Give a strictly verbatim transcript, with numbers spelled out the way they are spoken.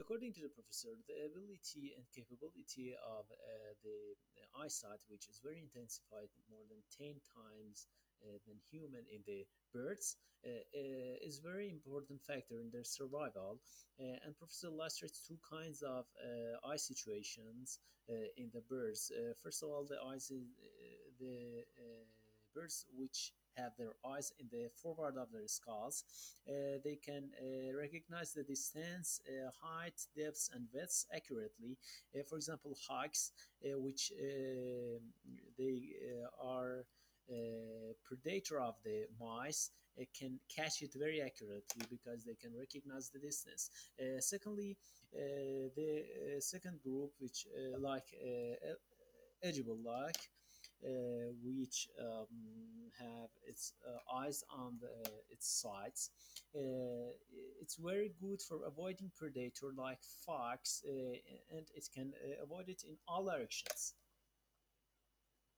According to the professor, the ability and capability of uh, the, the eyesight, which is very intensified more than ten times uh, than human in the birds, uh, uh, is very important factor in their survival. Uh, and Professor illustrates two kinds of uh, eye situations uh, in the birds. Uh, first of all, the eyes, uh, the uh, birds which have their eyes in the forward of their skulls, uh, they can uh, recognize the distance, uh, height, depths, and widths accurately. Uh, for example, hawks, uh, which uh, they uh, are uh, predator of the mice, uh, can catch it very accurately because they can recognize the distance. Uh, secondly, uh, the uh, second group, which uh, like uh, edible like, uh, which um, have its uh, eyes on the, its sides. Uh, it's very good for avoiding predator like fox, uh, and it can uh, avoid it in all directions.